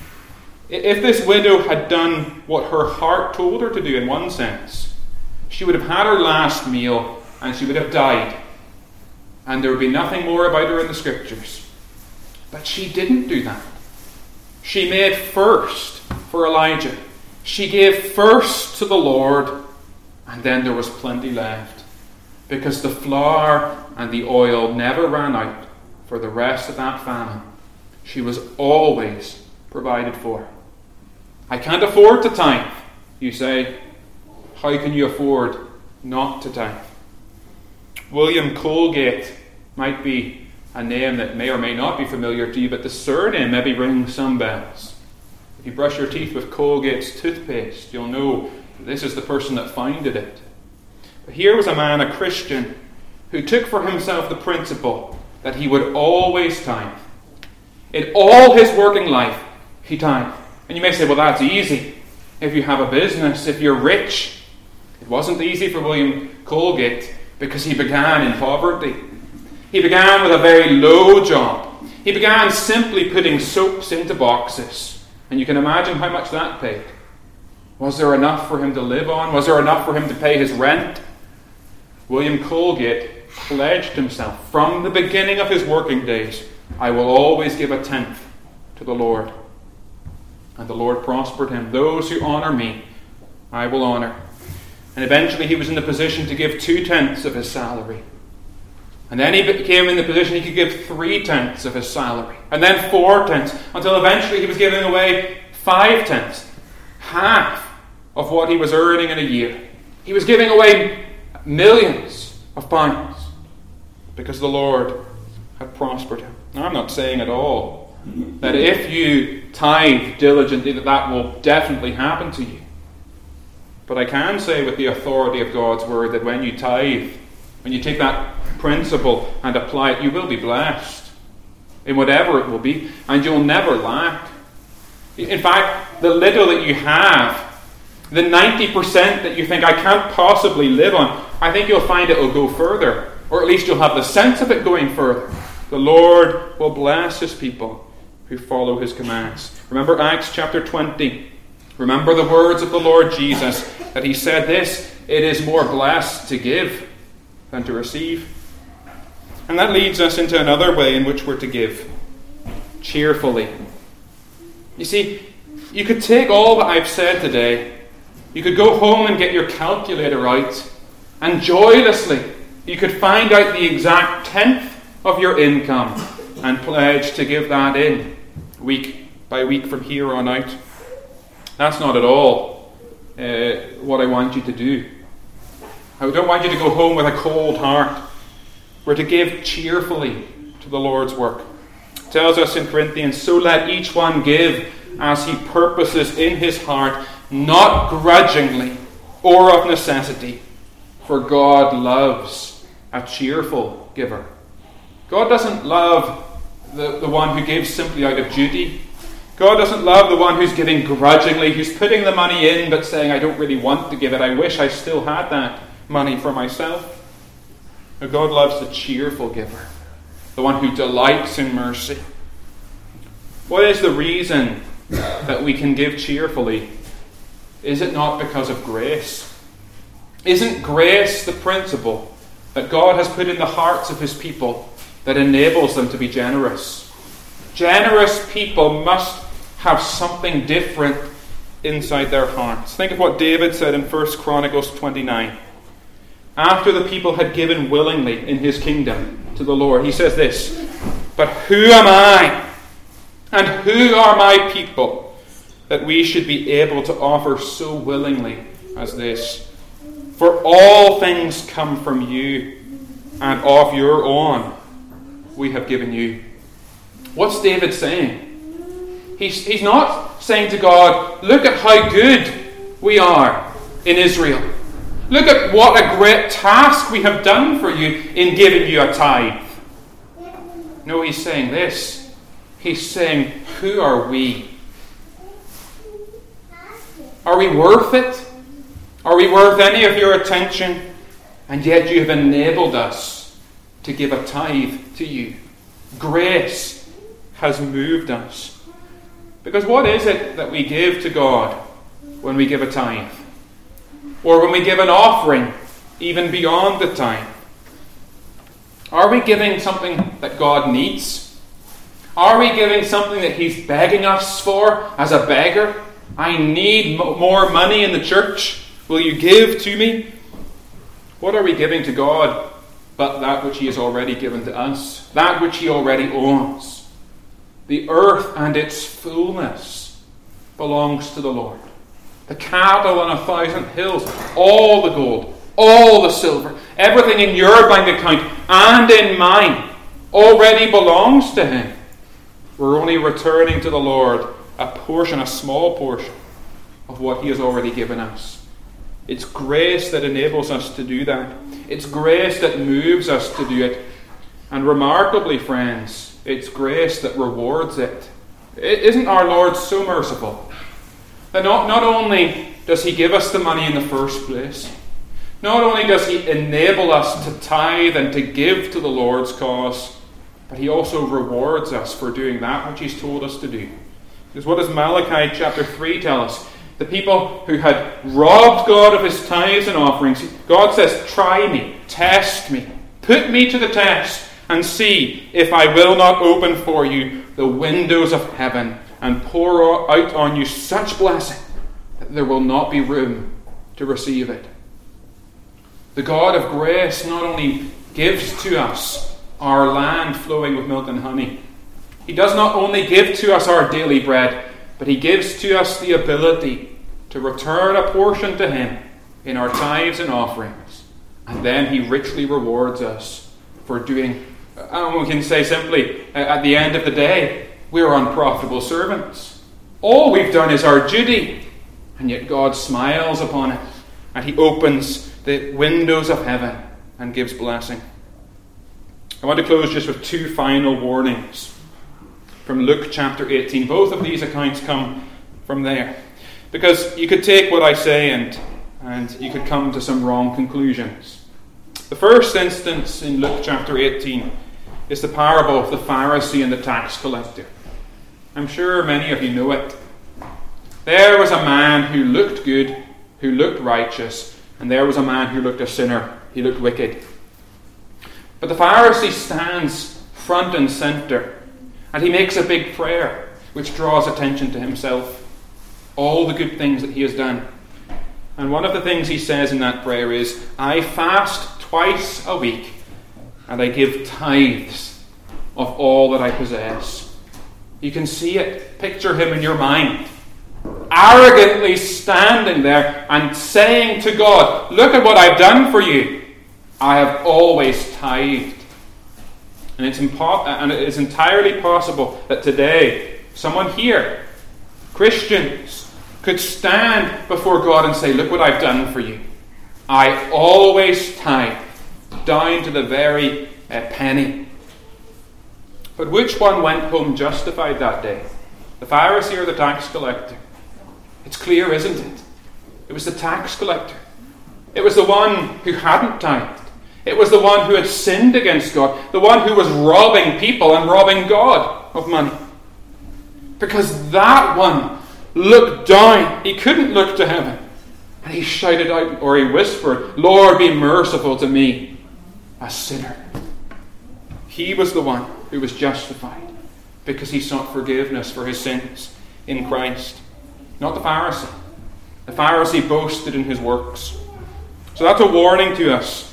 If this widow had done what her heart told her to do in one sense, she would have had her last meal and she would have died. And there would be nothing more about her in the Scriptures. But she didn't do that. She made first for Elijah. She gave first to the Lord, and then there was plenty left. Because the flour and the oil never ran out for the rest of that famine. She was always provided for. I can't afford to tithe, you say. How can you afford not to tithe? William Colgate might be a name that may or may not be familiar to you, but the surname maybe rings some bells. If you brush your teeth with Colgate's toothpaste, you'll know this is the person that founded it. But here was a man, a Christian, who took for himself the principle that he would always tithe. In all his working life, he tithed. And you may say, well, that's easy. If you have a business, if you're rich. It wasn't easy for William Colgate because he began in poverty. He began with a very low job. He began simply putting soaps into boxes. And you can imagine how much that paid. Was there enough for him to live on? Was there enough for him to pay his rent? William Colgate pledged himself from the beginning of his working days, I will always give a tenth to the Lord. And the Lord prospered him. Those who honour me, I will honour. And eventually he was in the position to give two tenths of his salary. And then he became in the position he could give three tenths of his salary. And then four tenths. Until eventually he was giving away five tenths. Half of what he was earning in a year. He was giving away millions of pounds. Because the Lord had prospered him. Now I'm not saying at all that if you tithe diligently that that will definitely happen to you. But I can say with the authority of God's word that when you tithe, when you take that principle and apply it, you will be blessed in whatever it will be, and you'll never lack. In fact, the little that you have, the ninety percent that you think I can't possibly live on, I think you'll find it will go further, or at least you'll have the sense of it going further. The Lord will bless his people who follow his commands. Remember Acts chapter twenty. Remember the words of the Lord Jesus, that he said this, it is more blessed to give than to receive. And that leads us into another way in which we're to give. Cheerfully. You see, you could take all that I've said today, you could go home and get your calculator out, and joylessly you could find out the exact tenth of your income and pledge to give that in week by week from here on out. That's not at all uh, what I want you to do. I don't want you to go home with a cold heart. We're to give cheerfully to the Lord's work. It tells us in Corinthians, so let each one give as he purposes in his heart, not grudgingly or of necessity, for God loves a cheerful giver. God doesn't love the, the one who gives simply out of duty. God doesn't love the one who's giving grudgingly, who's putting the money in but saying, I don't really want to give it. I wish I still had that money for myself. No, God loves the cheerful giver, the one who delights in mercy. What is the reason that we can give cheerfully? Is it not because of grace? Isn't grace the principle that God has put in the hearts of his people that enables them to be generous? Generous people must have something different inside their hearts. Think of what David said in First Chronicles twenty-nine. After the people had given willingly in his kingdom to the Lord, he says this, but who am I and who are my people that we should be able to offer so willingly as this? For all things come from you, and of your own we have given you. What's David saying? He's, he's not saying to God, look at how good we are in Israel. Look at what a great task we have done for you in giving you a tithe. No, he's saying this. He's saying, who are we? Are we worth it? Are we worth any of your attention? And yet you have enabled us to give a tithe to you. Grace has moved us. Because what is it that we give to God when we give a tithe? Or when we give an offering, even beyond the tithe? Are we giving something that God needs? Are we giving something that he's begging us for as a beggar? I need m- more money in the church. Will you give to me? What are we giving to God but that which he has already given to us? That which he already owns. The earth and its fullness belongs to the Lord. The cattle on a thousand hills, all the gold, all the silver, everything in your bank account and in mine already belongs to him. We're only returning to the Lord a portion, a small portion of what he has already given us. It's grace that enables us to do that. It's grace that moves us to do it. And remarkably, friends, it's grace that rewards it. Isn't our Lord so merciful? That not, not only does he give us the money in the first place, not only does he enable us to tithe and to give to the Lord's cause, but he also rewards us for doing that which he's told us to do. Because what does Malachi chapter three tell us? The people who had robbed God of his tithes and offerings, God says, try me, test me, put me to the test, and see if I will not open for you the windows of heaven and pour out on you such blessing that there will not be room to receive it. The God of grace not only gives to us our land flowing with milk and honey, he does not only give to us our daily bread, but he gives to us the ability to return a portion to him in our tithes and offerings. And then he richly rewards us for doing, and we can say simply, at the end of the day, we're unprofitable servants. All we've done is our duty, and yet God smiles upon it, and he opens the windows of heaven and gives blessing. I want to close just with two final warnings from Luke chapter eighteen. Both of these accounts come from there. Because you could take what I say and, and you could come to some wrong conclusions. The first instance in Luke chapter eighteen is the parable of the Pharisee and the tax collector. I'm sure many of you know it. There was a man who looked good, who looked righteous, and there was a man who looked a sinner, he looked wicked. But the Pharisee stands front and centre, and he makes a big prayer which draws attention to himself, all the good things that he has done. And one of the things he says in that prayer is, I fast twice a week, and I give tithes of all that I possess. You can see it. Picture him in your mind, arrogantly standing there and saying to God, look at what I've done for you. I have always tithed. And it's, impo- and it is entirely possible that today, someone here, Christians, could stand before God and say, look what I've done for you. I always tithe, down to the very uh, penny. But which one went home justified that day? The Pharisee or the tax collector? It's clear, isn't it? It was the tax collector. It was the one who hadn't tithed. It was the one who had sinned against God. The one who was robbing people and robbing God of money. Because that one looked down. He couldn't look to heaven. And he shouted out, or he whispered, Lord, be merciful to me, a sinner. He was the one who was justified because he sought forgiveness for his sins in Christ. Not the Pharisee. The Pharisee boasted in his works. So that's a warning to us.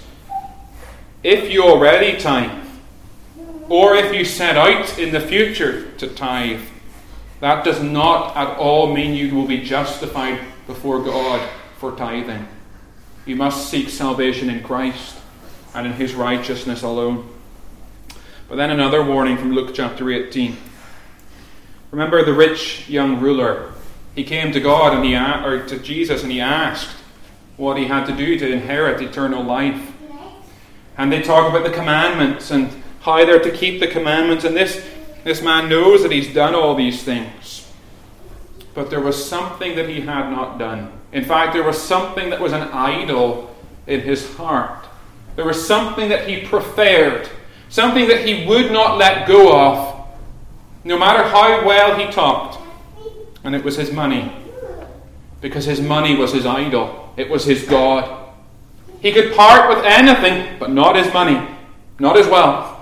If you already tithe, or if you set out in the future to tithe, that does not at all mean you will be justified before God for tithing. You must seek salvation in Christ and in his righteousness alone. But then another warning from Luke chapter eighteen. Remember the rich young ruler. He came to God and he or to Jesus and he asked what he had to do to inherit eternal life. And they talk about the commandments and how they're to keep the commandments. And this, this man knows that he's done all these things. But there was something that he had not done. In fact, there was something that was an idol in his heart. There was something that he preferred. Something that he would not let go of, no matter how well he talked. And it was his money. Because his money was his idol. It was his God. He could part with anything, but not his money, not his wealth.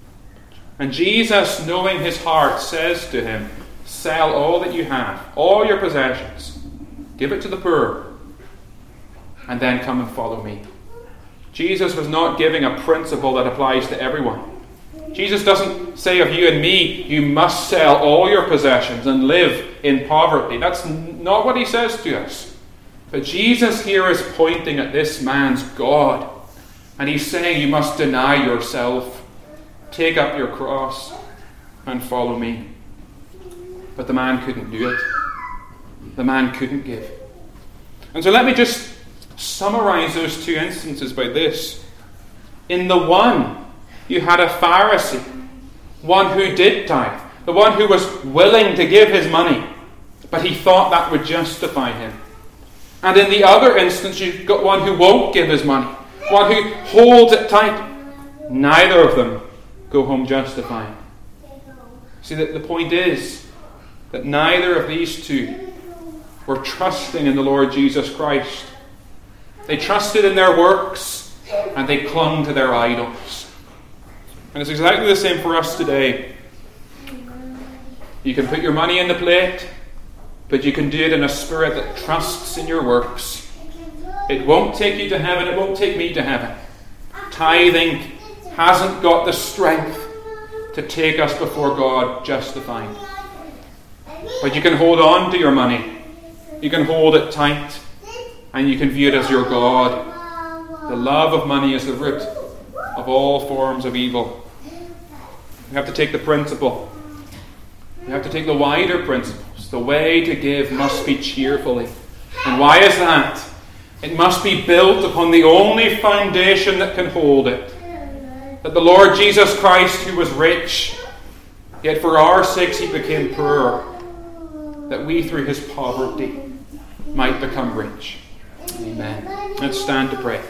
And Jesus, knowing his heart, says to him, sell all that you have, all your possessions, give it to the poor, and then come and follow me. Jesus was not giving a principle that applies to everyone. Jesus doesn't say of you and me, you must sell all your possessions and live in poverty. That's not what he says to us. But Jesus here is pointing at this man's God. And he's saying you must deny yourself. Take up your cross and follow me. But the man couldn't do it. The man couldn't give. And so let me just summarize those two instances by this. In the one, you had a Pharisee, one who did tithe, the one who was willing to give his money, but he thought that would justify him. And in the other instance, you've got one who won't give his money, one who holds it tight. Neither of them go home justified. See, the, the point is that neither of these two were trusting in the Lord Jesus Christ. They trusted in their works and they clung to their idols. And it's exactly the same for us today. You can put your money in the plate, but you can do it in a spirit that trusts in your works. It won't take you to heaven. It won't take me to heaven. Tithing hasn't got the strength to take us before God justified. But you can hold on to your money. You can hold it tight. And you can view it as your God. The love of money is the root of all forms of evil. We have to take the principle. We have to take the wider principles. The way to give must be cheerfully. And why is that? It must be built upon the only foundation that can hold it. that the Lord Jesus Christ, who was rich, yet for our sakes he became poor, that we through his poverty might become rich. Amen. Let's stand to pray.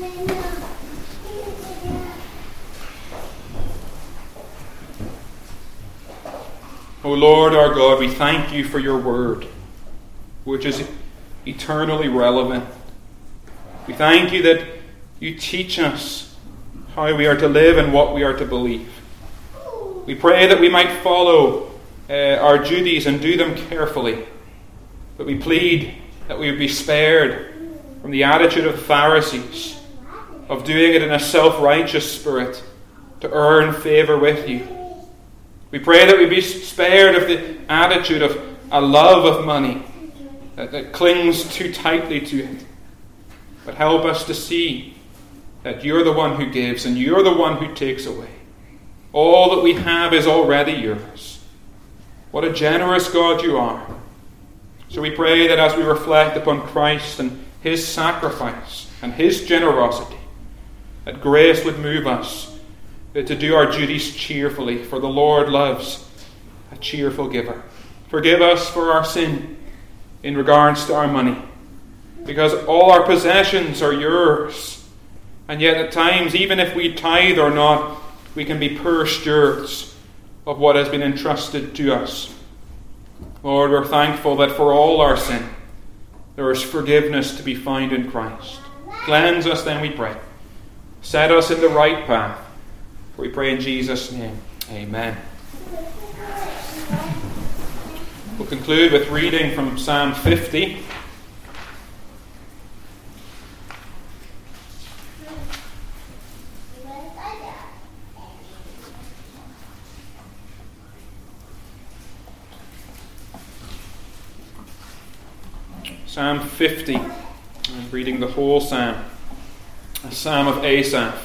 O Lord our God, we thank you for your word, which is eternally relevant. We thank you that you teach us how we are to live and what we are to believe. We pray that we might follow uh, our duties and do them carefully. But we plead that we would be spared from the attitude of the Pharisees, of doing it in a self-righteous spirit to earn favour with you. We pray that we be spared of the attitude of a love of money that, that clings too tightly to it. But help us to see that you're the one who gives and you're the one who takes away. All that we have is already yours. What a generous God you are. So we pray that as we reflect upon Christ and his sacrifice and his generosity, that grace would move us to do our duties cheerfully, for the Lord loves a cheerful giver. Forgive us for our sin in regards to our money, because all our possessions are yours, and yet at times, even if we tithe or not, we can be poor stewards of what has been entrusted to us. Lord, we're thankful that for all our sin, there is forgiveness to be found in Christ. Cleanse us then, we pray. Set us in the right path. We pray in Jesus' name. Amen. We'll conclude with reading from Psalm fifty. Psalm fifty. I'm reading the whole psalm. A psalm of Asaph.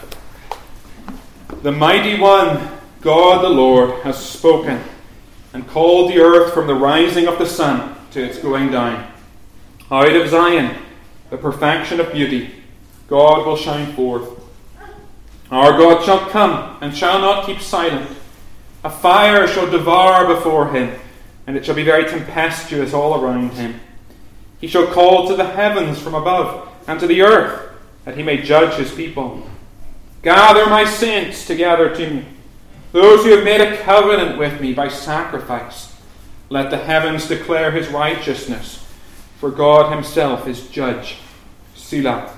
The mighty one, God the Lord, has spoken and called the earth from the rising of the sun to its going down. Out of Zion, the perfection of beauty, God will shine forth. Our God shall come and shall not keep silent. A fire shall devour before him, and it shall be very tempestuous all around him. He shall call to the heavens from above, and to the earth, that he may judge his people. Gather my saints together to me, those who have made a covenant with me by sacrifice. Let the heavens declare his righteousness, for God himself is judge. Selah.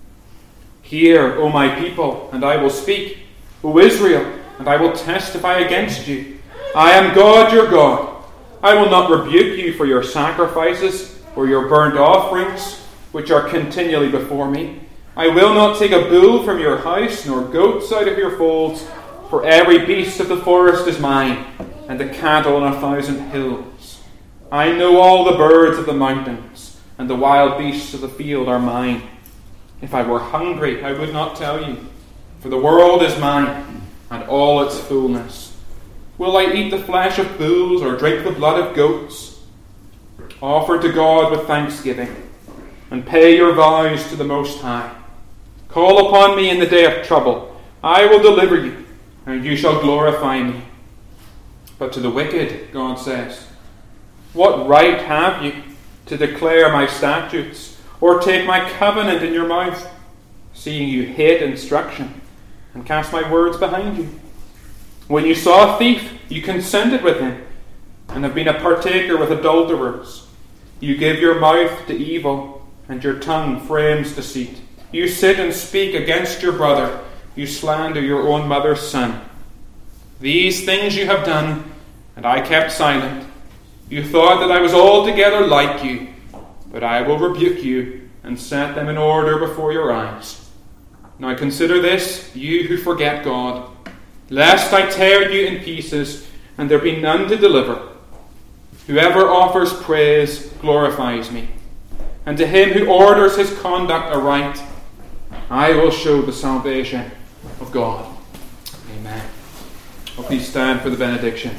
Hear, O my people, and I will speak, O Israel, and I will testify against you. I am God your God. I will not rebuke you for your sacrifices or your burnt offerings, which are continually before me. I will not take a bull from your house, nor goats out of your folds, for every beast of the forest is mine, and the cattle on a thousand hills. I know all the birds of the mountains, and the wild beasts of the field are mine. If I were hungry, I would not tell you, for the world is mine, and all its fullness. Will I eat the flesh of bulls, or drink the blood of goats? Offer to God with thanksgiving, and pay your vows to the Most High. Call upon me in the day of trouble. I will deliver you, and you shall glorify me. But to the wicked, God says, what right have you to declare my statutes, or take my covenant in your mouth, seeing you hate instruction, and cast my words behind you? When you saw a thief, you consented with him, and have been a partaker with adulterers. You give your mouth to evil, and your tongue frames deceit. You sit and speak against your brother. You slander your own mother's son. These things you have done, and I kept silent. You thought that I was altogether like you, but I will rebuke you and set them in order before your eyes. Now consider this, you who forget God, lest I tear you in pieces, and there be none to deliver. Whoever offers praise glorifies me, and to him who orders his conduct aright, I will show the salvation of God. Amen. Oh, please stand for the benediction.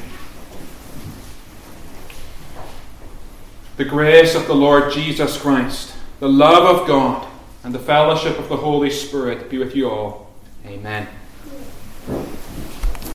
The grace of the Lord Jesus Christ, the love of God, and the fellowship of the Holy Spirit be with you all. Amen.